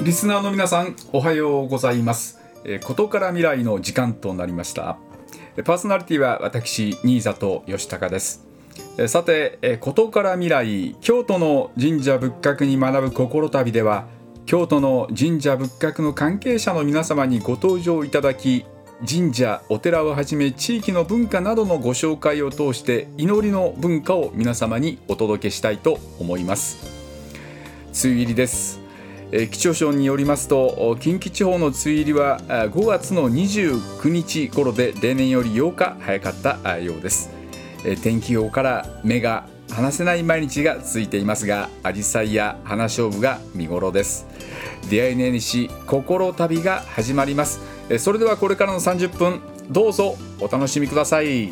リスナーの皆さん、おはようございます。ことから未来の時間となりました。パーソナリティは私、新里義孝です。さて、ことから未来、京都の神社仏閣に学ぶ心旅では、京都の神社仏閣の関係者の皆様にご登場いただき、神社、お寺をはじめ地域の文化などのご紹介を通して祈りの文化を皆様にお届けしたいと思います。梅雨入りです。気象庁によりますと、近畿地方の梅雨入りは5月の29日頃で例年より8日早かったようです。天気予報から目が離せない毎日が続いていますが、アジサイや花菖蒲が見頃です。出会いの絵にし心旅が始まります。それではこれからの30分どうぞお楽しみください。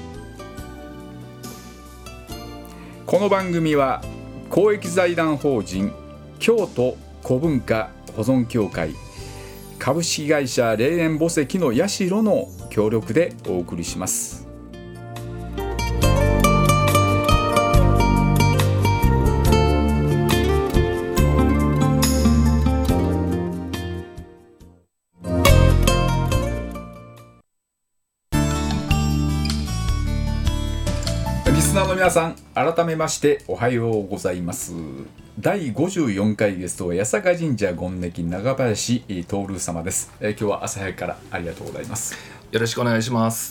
この番組は公益財団法人京都古文化保存協会株式会社霊園墓石の社の協力でお送りします。リスナーの皆さん、改めましておはようございます。第54回ゲストは八坂神社権暦長林徹様です。今日は朝早くからありがとうございます。 よろしくお願いします。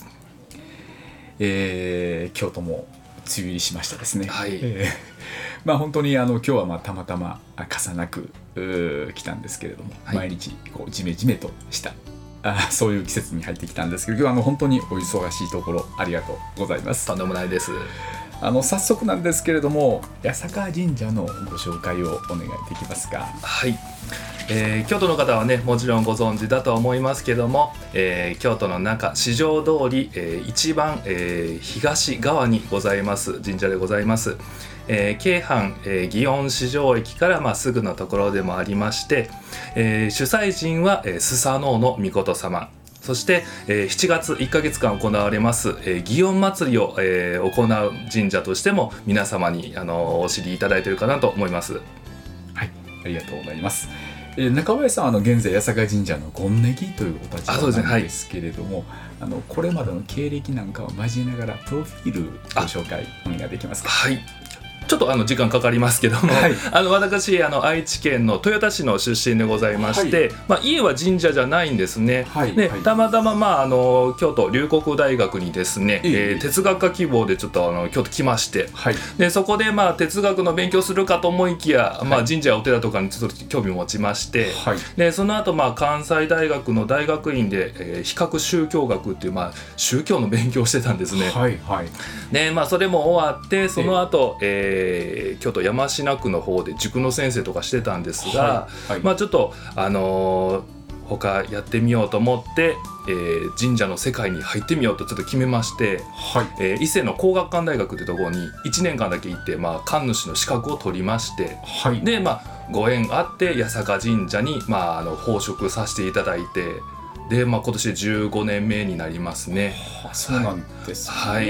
京都も梅雨入りしましたですね。 はい。 本当に今日はたまたま傘なく来たんですけれども、はい、毎日こうジメジメとしたそういう季節に入ってきたんですけど、今日は本当にお忙しいところありがとうございます。 とんでもないです。 早速なんですけれども、八坂神社のご紹介をお願いできますか。 はい。京都の方はね、もちろんご存知だと思いますけども、京都の中四条通り、一番、東側にございます神社でございます。京阪、祇園四条駅からすぐのところでもありまして、主催神は、スサノオノミコト様、そして、7月1ヶ月間行われます、祇園祭りを、行う神社としても皆様にお知りいただいているかなと思います。 はい、ありがとうございます。中林さんは現在八坂神社の権暦というお立場なんですけれども、これまでの経歴なんかを交えながらプロフィールご紹介お願いできますか。 はい、ちょっと時間かかりますけども、はい、私愛知県の豊田市の出身でございまして、はい、家は神社じゃないんですね。はい、で、たまたま、京都龍谷大学にですね、哲学科希望でちょっと京都来まして、はい、でそこで哲学の勉強するかと思いきや、神社やお寺とかにちょっと興味持ちまして、はい、でその後関西大学の大学院で、比較宗教学っていう、宗教の勉強をしてたんですね。はいはい、でそれも終わってその後、京都山科区の方で塾の先生とかしてたんですが、はいはい、ちょっと他やってみようと思って、神社の世界に入ってみようとちょっと決めまして、はい、伊勢の工学館大学ってところに1年間だけ行って、神主の資格を取りまして、はい、でご縁あって八坂神社に、奉職させていただいて、で、今年で15年目になりますね。 そうなんですね。 はい、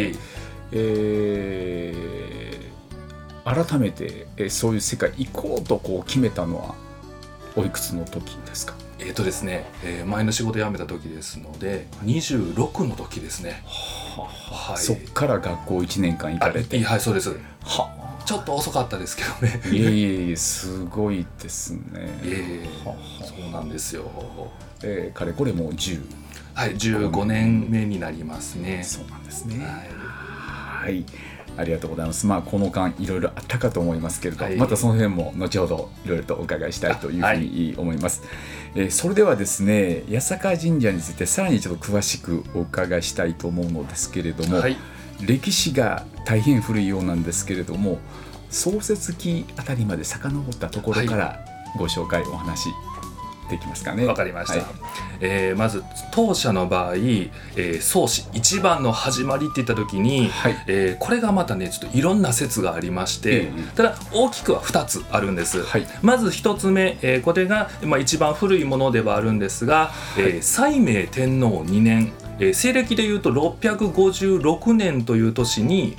改めて、そういう世界行こうと決めたのはおいくつの時ですか。 ですね、前の仕事辞めた時ですので26の時ですね。 はい、そっから学校1年間行かれて。 はい、そうです。ちょっと遅かったですけどね。 いえすごいですね。 そうなんですよ。 かれこれもう 15年目になりますね。 そうなんですね。はい、ありがとうございます。この間いろいろあったかと思いますけれど、またその辺も後ほどいろいろとお伺いしたいというふうに思います。それではですね、八坂神社についてさらにちょっと詳しくお伺いしたいと思うのですけれども、歴史が大変古いようなんですけれども、創設期あたりまで遡ったところからご紹介お話できますかね。 わかりました。まず当社の場合、創始一番の始まりっていった時に、これがまたねちょっといろんな説がありまして、ただ大きくは2つあるんです。まず1つ目、これが、一番古いものではあるんですが、斉明天皇2年、西暦でいうと656年という年に、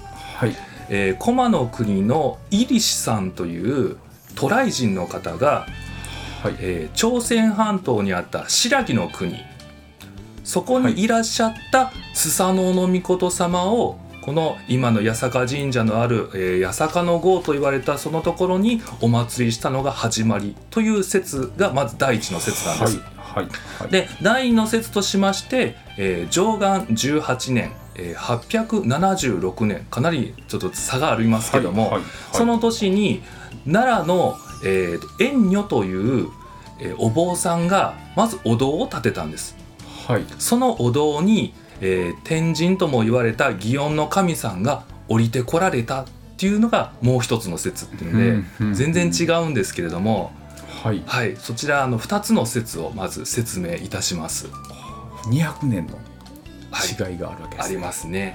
駒の国の入志さんという渡来人の方が朝鮮半島にあった新羅の国、そこにいらっしゃったスサノオノミコト様をこの今の八坂神社のある、八坂の郷と言われたそのところにお祭りしたのが始まりという説がまず第一の説なんです。で第二の説としまして、貞観18年876年、かなりちょっと差がありますけども、その年に奈良の、円如という、お坊さんがまずお堂を建てたんです。そのお堂に、天神とも言われた祇園の神さんが降りてこられたっていうのがもう一つの説っていうので、全然違うんですけれども、そちら2つの説をまず説明いたします。 200年の違いがあるわけですね。 ありますね。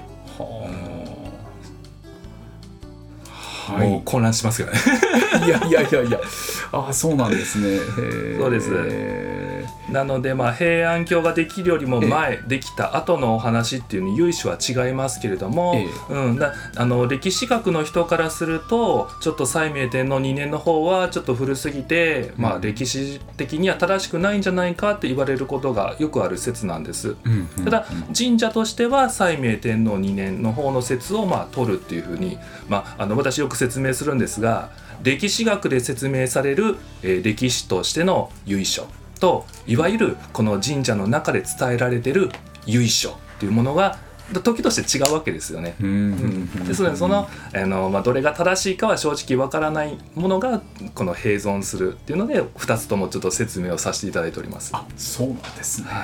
もう混乱しますよね。 いやそうなんですね。 そうです。なので平安京ができるよりも前、できた後のお話っていうのに由緒は違いますけれども、歴史学の人からするとちょっと斉明天皇2年の方はちょっと古すぎて、歴史的には正しくないんじゃないかって言われることがよくある説なんです。ただ神社としては斉明天皇2年の方の説を取るっていうふうに、私よく説明するんですが、歴史学で説明される、歴史としての由緒と、いわゆるこの神社の中で伝えられている由緒っていうものが時として違うわけですよね。ですのでその、どれが正しいかは正直わからないものがこの併存するっていうので2つともちょっと説明をさせていただいております。 そうなんですね。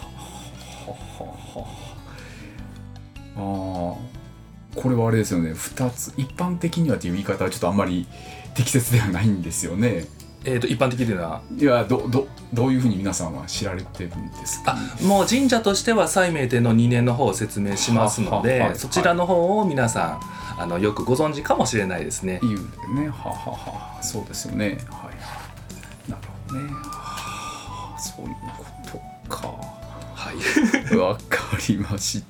これはあれですよね、2つ一般的にはという言い方はちょっとあんまり適切ではないんですよね。 一般的にはどういうふうに皆さんは知られてるんですか？ もう神社としては斉明天皇2年の方を説明しますので、そちらの方を皆さんよくご存知かもしれないですね。 言うんでね。そうですよね。なるほどね。そういうことか。わかりました。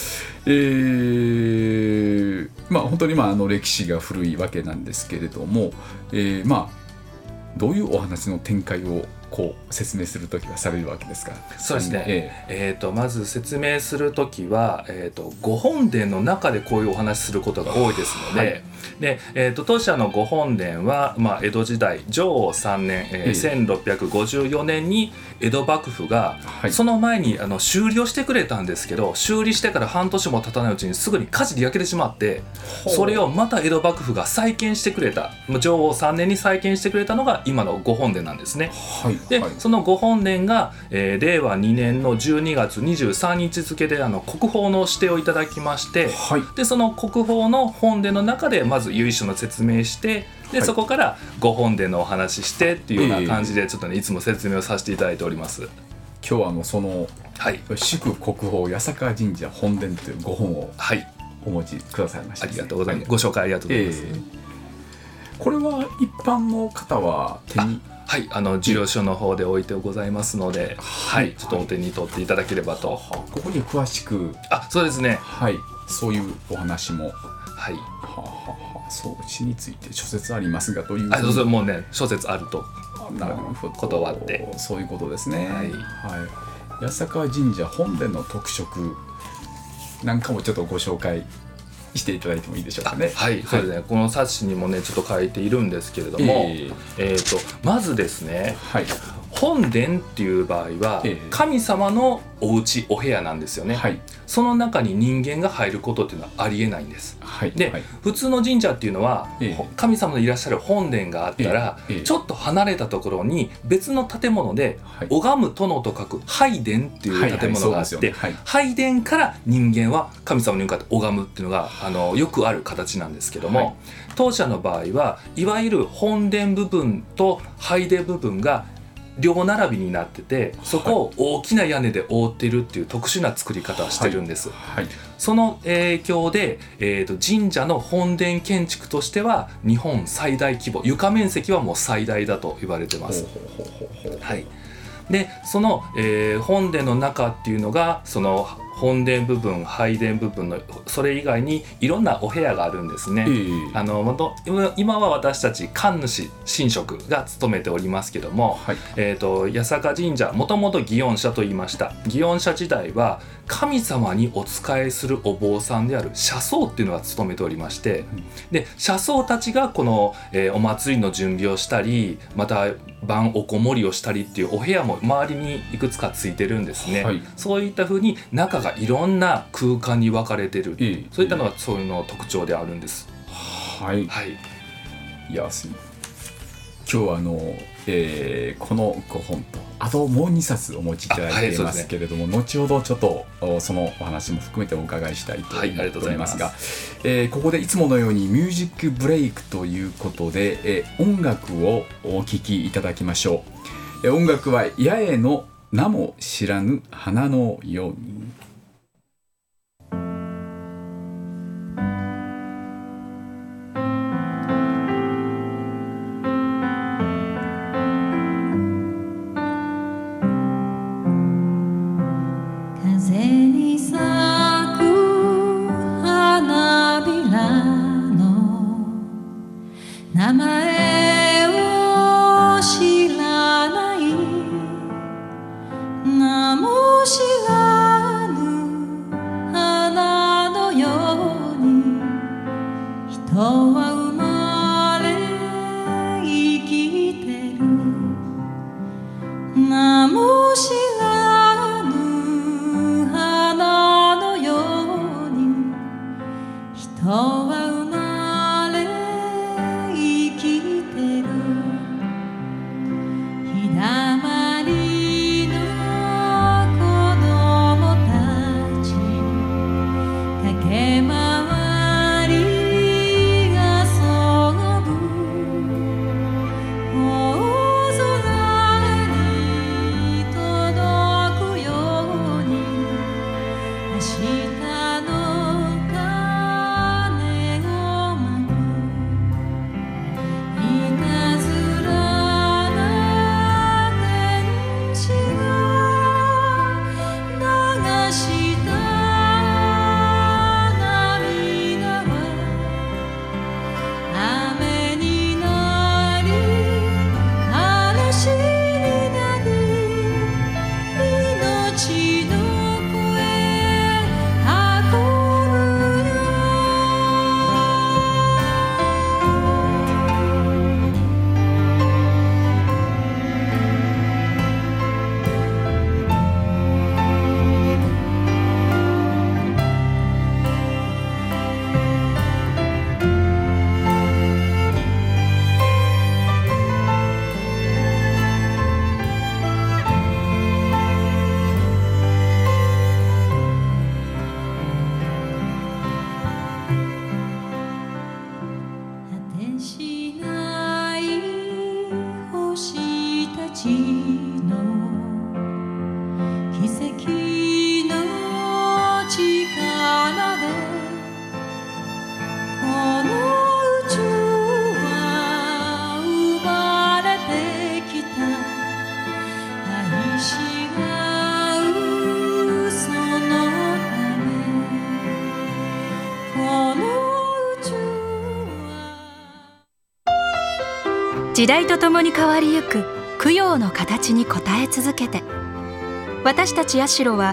本当に歴史が古いわけなんですけれども、どういうお話の展開を説明するときはされるわけですか？ そうですね。まず説明するときは、御本殿の中でこういうお話することが多いですので、当社の御本殿は、江戸時代貞応3年、1654年に江戸幕府が、その前に修理をしてくれたんですけど、修理してから半年も経たないうちにすぐに火事で焼けてしまって、それをまた江戸幕府が再建してくれた、貞応3年に再建してくれたのが今の御本殿なんですね。でその御本殿が、令和2年の12月23日付で国宝の指定をいただきまして、でその国宝の本殿の中でまず由緒の説明して、でそこから御本殿のお話ししてっていうような感じでちょっとね、いつも説明をさせていただいております。 今日はその、祝国宝八坂神社本殿という御本をお持ちくださいました、 ありがとうございます。ご紹介ありがとうございます。 これは一般の方は手に授与所の方で置いてございますので、ちょっとお手に取っていただければと。 ここに詳しく、 そうですね。 そういうお話も、そう地について諸説ありますがという。 そうもうね、諸説あると。なるほど。断って。 そういうことですね。八坂神社本殿の特色なんかもちょっとご紹介していただいてもいいでしょうかね。 そうですね。この冊子にもねちょっと書いているんですけれども、まずですね、本殿っていう場合は神様のお家お部屋なんですよね。その中に人間が入ることっていうのはありえないんです。で、普通の神社っていうのは神様のいらっしゃる本殿があったらちょっと離れたところに別の建物で拝む殿と書く拝殿っていう建物があって、拝殿から人間は神様に向かって拝むっていうのがよくある形なんですけども、当社の場合はいわゆる本殿部分と拝殿部分が両並びになってて、そこを大きな屋根で覆っているっていう特殊な作り方をしてるんです。その影響で、神社の本殿建築としては日本最大規模、床面積はもう最大だと言われてます。でその、本殿の中っていうのがその本殿部分、拝殿部分のそれ以外にいろんなお部屋があるんですね。今は私たち神主神職が務めておりますけども、はい、八坂神社、もともと祇園社と言いました。祇園社時代は神様にお仕えするお坊さんである社僧っていうのが務めておりまして、で社僧たちがこの、お祭りの準備をしたり、また晩おこもりをしたりっていうお部屋も周りにいくつかついてるんですね。はい、そういった風に中がいろんな空間に分かれてる、そういったのがそういうの特徴であるんです。 はい、はい、いや今日はこの5本とあともう2冊お持ちいただいていますけれども、後ほどちょっとそのお話も含めてお伺いしたいと思っておりますが、ここでいつものようにミュージックブレイクということで、音楽をお聴きいただきましょう。音楽は八重の名も知らぬ花のように。 名前を知らない、名も知らぬ花のように、人は生まれ生きてる。名も知らぬ花のように、人は時代とともに変わりゆく供養の形に応え続けて、私たち社は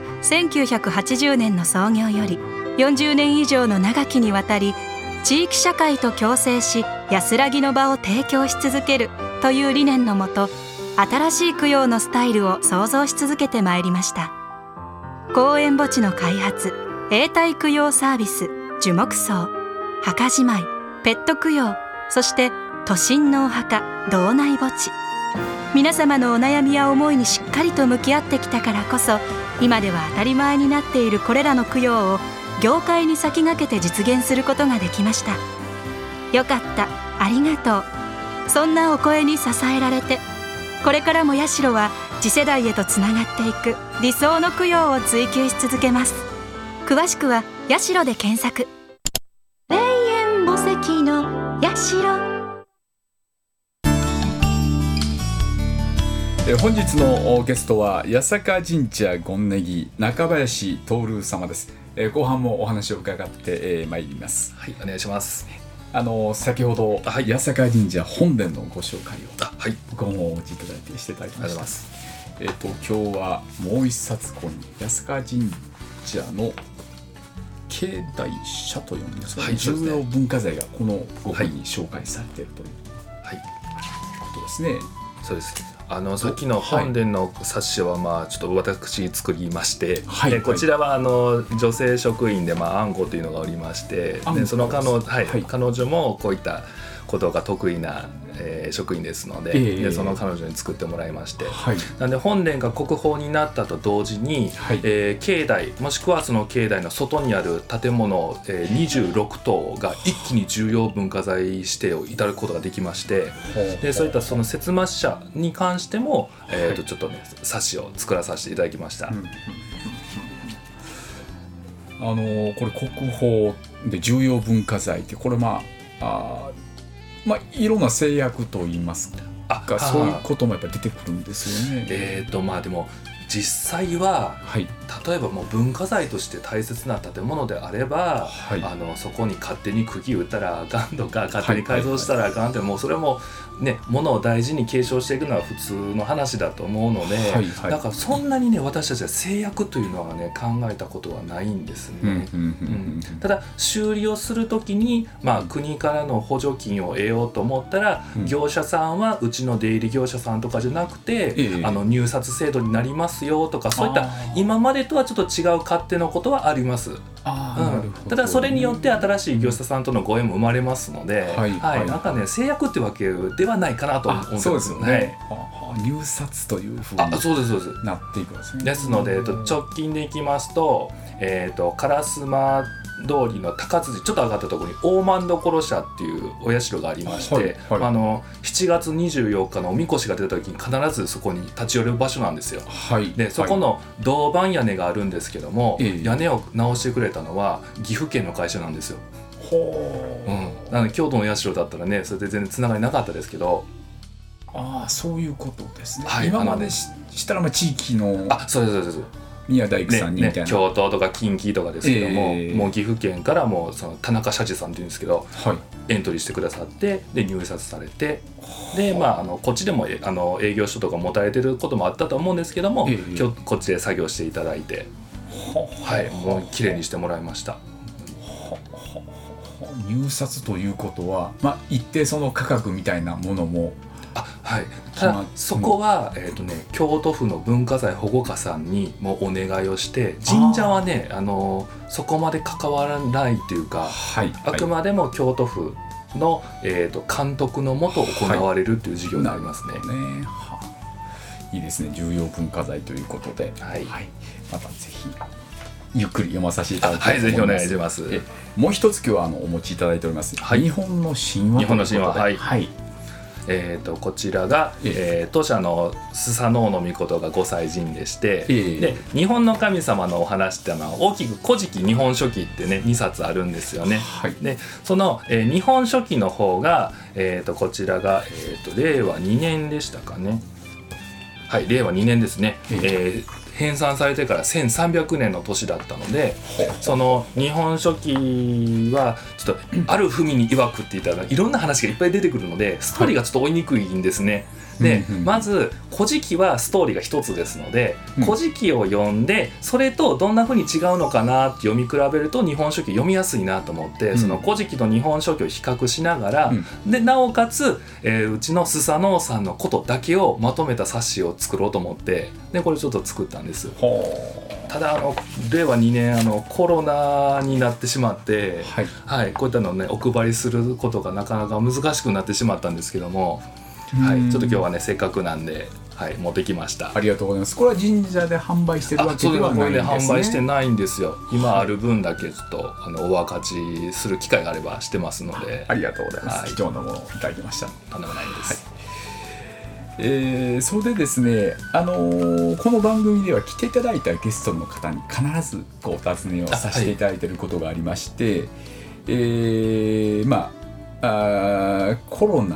1980年の創業より40年以上の長きにわたり、地域社会と共生し安らぎの場を提供し続けるという理念のもと、新しい供養のスタイルを創造し続けてまいりました。公園墓地の開発、永代供養サービス、樹木葬、墓じまい、ペット供養、そして都心のお墓、道内墓地、皆様のお悩みや思いにしっかりと向き合ってきたからこそ、今では当たり前になっているこれらの供養を業界に先駆けて実現することができました。よかった、ありがとう、そんなお声に支えられて、これからも社は次世代へとつながっていく理想の供養を追求し続けます。詳しくは社で検索。霊園墓石の社。 本日のゲストは八坂神社権ネギ中林徹様です。後半もお話を伺ってまいります。 はい、お願いします。 先ほど、はい、八坂神社本殿のご紹介を、 はい、 ごお持ちいただいてしていただきました。今日はもう一冊この八坂神社の境内社と読むんですが、重要文化財がこのご本に紹介されているという、ことですね。 そうです。さっきの本殿の冊子はちょっと私作りまして、でこちらは女性職員であんこというのがおりまして、でその彼女もこういったことが得意な、職員ですので、でその彼女に作ってもらいまして、なんで本殿が国宝になったと同時に、境内もしくはその境内の外にある建物、26棟が一気に重要文化財指定をいただくことができまして、でそういったその摂末社に関しても、ちょっとね冊子を作らさせていただきました。 これ国宝で重要文化財ってこれいろんな制約といいますか、そういうこともやっぱり出てくるんですよね。 でも実際は、例えばもう文化財として大切な建物であれば、そこに勝手に釘打ったらあかんとか勝手に改造したらあかんって、もうそれもね、物を大事に継承していくのは普通の話だと思うので、だからそんなにね私たちは制約というのはね考えたことはないんですね。ただ修理をするときに、国からの補助金を得ようと思ったら、業者さんはうちの出入り業者さんとかじゃなくて、入札制度になりますよとか、そういった今までとはちょっと違う勝手のことはあります。ただそれによって新しい業者さんとのご縁も生まれますので、なんかね制約ってわけではないかなと思うんですよね。 入札というふうになっていくんですね。 ですので、直近でいきますと、烏丸通りの高辻ちょっと上がったところに大万所社っていうお社がありまして、7月24日のおみこしが出た時に必ずそこに立ち寄る場所なんですよ。でそこの銅板屋根があるんですけども、屋根を直してくれたのは岐阜県の会社なんですよ。なので京都の社だったらねそれで全然つながりなかったですけど、 そういうことですね。今までしたら地域のそうです宮大工さんにみたいな、 京都とか近畿とかですけども、もう岐阜県からもうその田中社長さんっていうんですけど、エントリーしてくださって、で入札されて、でこっちでも営業所とか持たれてることもあったと思うんですけども、今日こっちで作業していただいて、もう綺麗にしてもらいました。 入札ということは、一定その価格みたいなものもただそこは、京都府の文化財保護課さんにもお願いをして、神社はねそこまで関わらないというか、あくまでも京都府の、監督のもと行われるという事業になりますね。 いいですね。重要文化財ということで、またぜひゆっくり読まさせていただきたいと思います。 ぜひお願いします。 もう一つ今日はお持ちいただいております、日本の神話。 こちらが、当社のスサノオノミコトがご祭神でして、で日本の神様のお話って大きく古事記日本書紀ってね2冊あるんですよね。でその、日本書紀の方が、こちらが、令和2年でしたかね。令和2年ですね。編纂されてから1300年の年だったので、その日本書紀はちょっとある文に曰くって言ったらいろんな話がいっぱい出てくるので、ストーリーがちょっと追いにくいんですね。でまず古事記はストーリーが一つですので、古事記を読んでそれとどんな風に違うのかなって読み比べると日本書紀読みやすいなと思って、その古事記と日本書紀を比較しながら、でなおかつ、うちのスサノオさんのことだけをまとめた冊子を作ろうと思って、でこれちょっと作ったんです。ただ令和2年コロナになってしまって、こういったのをねお配りすることがなかなか難しくなってしまったんですけども、ちょっと今日はねせっかくなんで、持ってきました。 ありがとうございます。これは神社で販売してるわけではないんですね。 これね販売してないんですよ。今ある分だけちょっとお分かちする機会があればしてますので。 ありがとうございます。貴重なものをいただきました。 とんでもないです。 それでですね、この番組では来ていただいたゲストの方に必ずお尋ねをさせていただいていることがありまして、コロナ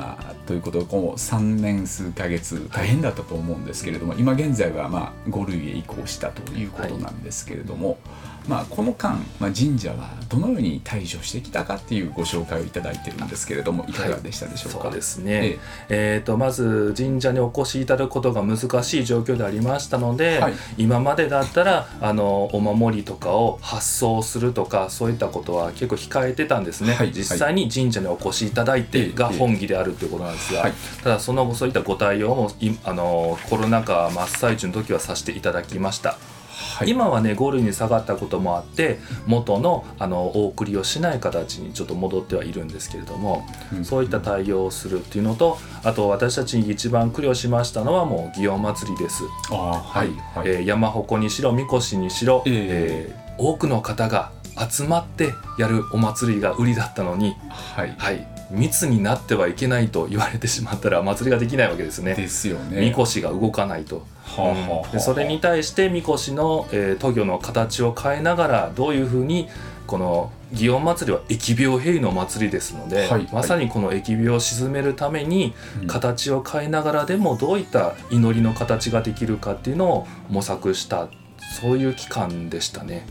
ということでこの3年数ヶ月大変だったと思うんですけれども、今現在は5類へ移行したということなんですけれども、この間、神社はどのように対処してきたかっていうご紹介をいただいてるんですけれども、いかがでしたでしょうか。 そうですね、まず神社にお越しいただくことが難しい状況でありましたので、今までだったらお守りとかを発送するとかそういったことは結構控えてたんですね、実際に神社にお越しいただいてが本義であるということなんですが、ただその後そういったご対応もコロナ禍真っ最中の時はさせていただきました。今はね5類に下がったこともあって元のお送りをしない形にちょっと戻ってはいるんですけれども、そういった対応をするっていうのと、あと私たちに一番苦慮しましたのはもう祇園祭です。山鉾にしろみこしにしろ、多くの方が集まってやるお祭りが売りだったのに、密になってはいけないと言われてしまったら祭りができないわけですね。 ですよね。 みこしが動かないと。でそれに対してみこしの渡御の形を変えながらどういうふうにこの祇園祭は疫病平の祭りですので、まさにこの疫病を鎮めるために形を変えながらでもどういった祈りの形ができるかっていうのを模索した、そういう期間でしたね。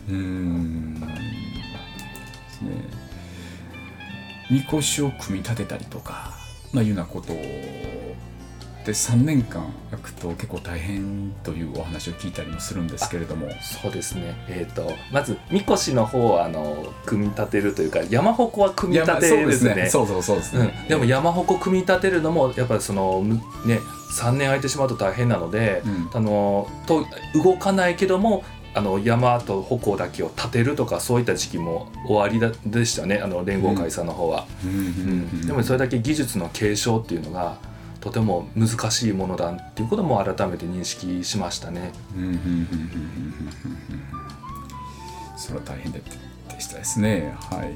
みこしを組み立てたりとか、いうようなことで3年間焼くと結構大変というお話を聞いたりもするんですけれども。 そうですね、まずみこしの方は組み立てるというか、山鉾は組み立てですね。 そうですね、 でも山鉾組み立てるのもやっぱり3年空いてしまうと大変なので、動かないけども山と鉾だけを立てるとかそういった時期も終わりでしたね、連合会さんの方は。でもそれだけ技術の継承っていうのがとても難しいものだっていうことも改めて認識しましたね。 それは大変でしたですね。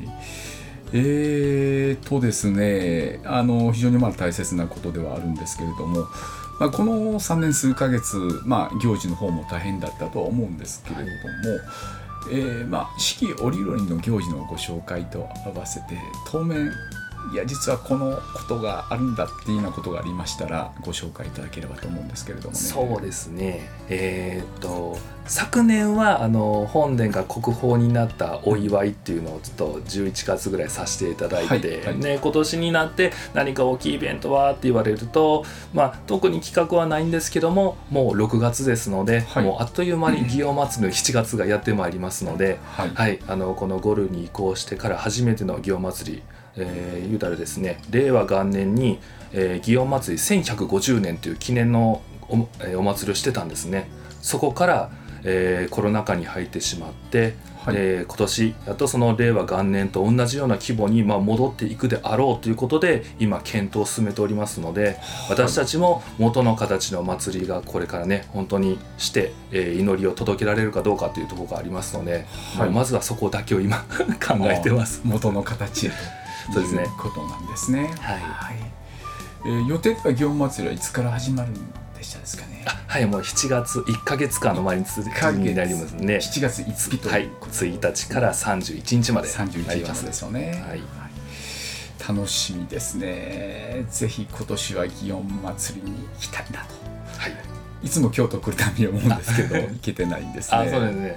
ですね、非常に大切なことではあるんですけれども、この3年数ヶ月、行事の方も大変だったとは思うんですけれども、四季折々の行事のご紹介と合わせて当面実はこのことがあるんだっていうようなことがありましたらご紹介いただければと思うんですけれどもね。 そうですね、昨年は本殿が国宝になったお祝いっていうのをちょっと11月ぐらいさせていただいて、今年になって何か大きいイベントはって言われると、特に企画はないんですけども、もう6月ですので、もうあっという間に祇園祭の7月がやってまいりますので、この5類に移行してから初めての祇園祭り、言うたらですね、令和元年に、祇園祭1150年という記念の お祭りをしてたんですね。そこから、コロナ禍に入ってしまって、今年やっとその令和元年と同じような規模に戻っていくであろうということで今検討を進めておりますので、私たちも元の形の祭りがこれからね本当にして、祈りを届けられるかどうかというところがありますので、まずはそこだけを今考えてます。 元の形へということなんですね。予定では祇園祭はいつから始まるんでしたですかね。 もう7月1ヶ月間の毎日になりますね。 7月5日ということで、 1日から31日まで 31日までですよね。楽しみですね。ぜひ今年は祇園祭りに行きたいなと、いつも京都来るたびに思うんですけど行けてないんですね。 そうですね。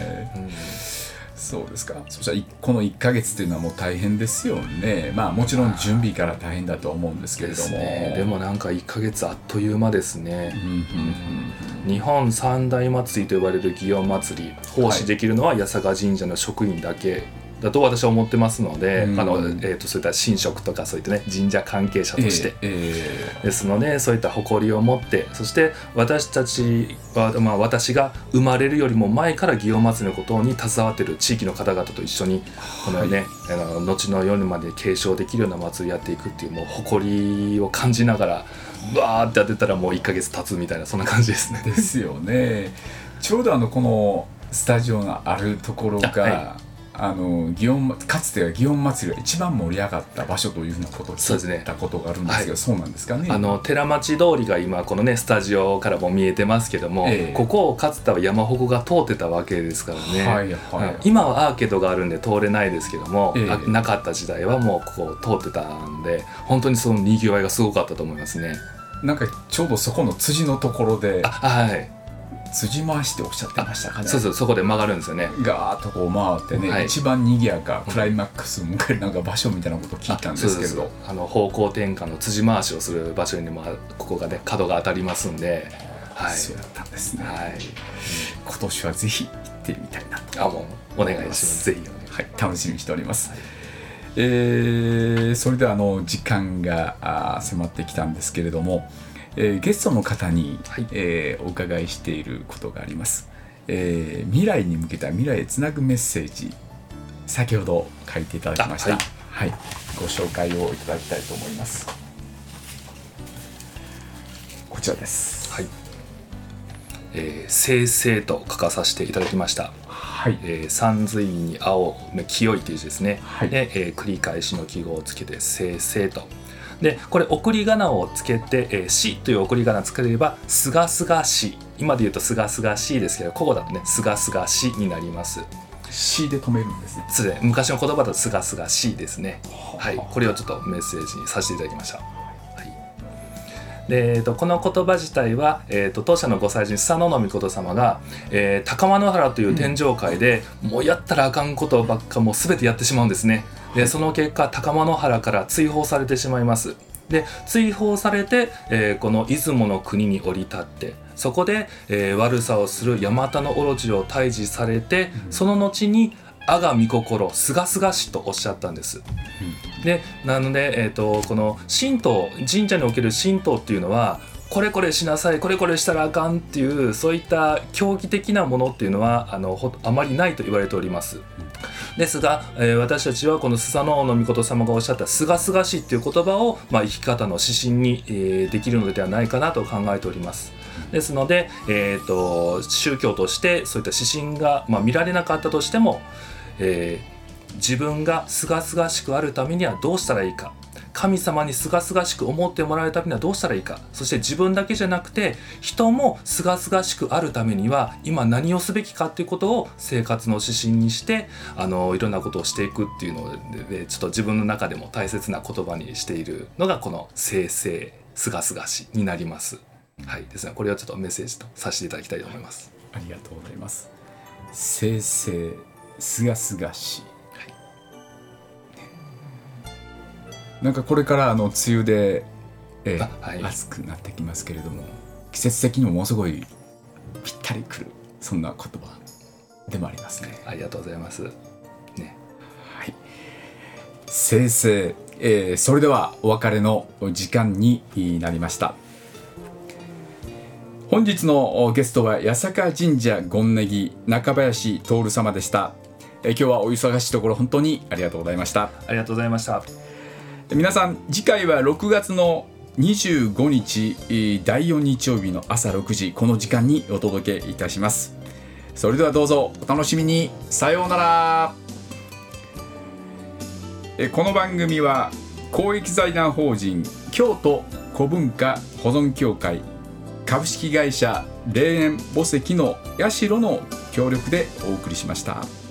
そうですか。そしたらこの1ヶ月というのはもう大変ですよね。もちろん準備から大変だと思うんですけれども、 でもなんか1ヶ月あっという間ですね。日本三大祭りと呼ばれる祇園祭り、奉仕できるのは八坂神社の職員だけだと私は思ってますので、そういった神職とかそういった神社関係者として、ですのでそういった誇りを持って、そして私たちは、私が生まれるよりも前から祇園祭のことに携わっている地域の方々と一緒にこのね、後の夜まで継承できるような祭りやっていくっていう、もう誇りを感じながらバーってやってたらもう1ヶ月経つみたいな、そんな感じですね。 ですよね。ちょうどこのスタジオがあるところが、 かつては祇園祭が一番盛り上がった場所というふうなことを聞いたことがあるんですけど、そうなんですかね。 寺町通りが今このねスタジオからも見えてますけども、ここをかつては山鉾が通ってたわけですからね、今はアーケードがあるんで通れないですけども、なかった時代はもうここ通ってたんで、本当にそのにぎわいがすごかったと思いますね。 なんかちょうどそこの辻のところで、辻回しっておっしゃってましたかね。 そうそこで曲がるんですよね。 ガーッとこう回ってね、一番にぎやかクライマックスを迎えるなんか場所みたいなことを聞いたんですけれど、 方向転換の辻回しをする場所にもここがね角が当たりますんで、 そうだったんですね。今年はぜひ行ってみたいなと。 もうお願いします。ぜひ楽しみにしております。それでは時間が迫ってきたんですけれども、ゲストの方に、お伺いしていることがあります。未来に向けた未来へつなぐメッセージ、先ほど書いていただきました。ご紹介をいただきたいと思います。こちらです。 生々と書かさせていただきました。三髄に青の清いという字ですね。で、繰り返しの記号をつけて生々と。でこれ送り仮名をつけて、しという送り仮名をつければすがすがし、今で言うとすがすがしいですけど、古語だとねすがすがしになります。 しで止めるんですね。 そうですね、昔の言葉だとすがすがしですね。これをちょっとメッセージにさせていただきました。でこの言葉自体は、当社のご祭神佐野の命様が、高間野原という天上界で、もうやったらあかんことばっかもう全てやってしまうんですね。でその結果高間野原から追放されてしまいます。で追放されて、この出雲の国に降り立って、そこで、悪さをするヤマタノオロチを退治されて、その後に我が御心すがすがしとおっしゃったんです。でなので、この神道、神社における神道っていうのは、これこれしなさい、これこれしたらあかんっていう、そういった教義的なものっていうのはあまりないと言われております。ですが、私たちはこのスサノオノミコト様がおっしゃったすがすがしっていう言葉を、生き方の指針に、できるのではないかなと考えております。ですので、宗教としてそういった指針が、見られなかったとしても、自分がすがすがしくあるためにはどうしたらいいか、神様にすがすがしく思ってもらえるためにはどうしたらいいか、そして自分だけじゃなくて人もすがすがしくあるためには今何をすべきかっていうことを生活の指針にして、いろんなことをしていくっていうので、ちょっと自分の中でも大切な言葉にしているのがこの生々すがすがしになります。ですね、これをちょっとメッセージとさせていただきたいと思います。 ありがとうございます。生々すがすがし、なんかこれから梅雨で、暑くなってきますけれども、季節的にもものすごいぴったりくる、そんな言葉でもありますね。 ありがとうございます、 生々、それではお別れの時間になりました。本日のゲストは八坂神社権ネギ中林徹様でした。今日はお忙しいところ本当にありがとうございました。 ありがとうございました。 皆さん、次回は6月の25日第4日曜日の朝6時、この時間にお届けいたします。それではどうぞお楽しみに。さようなら。この番組は公益財団法人京都古文化保存協会株式会社霊園墓石の社の協力でお送りしました。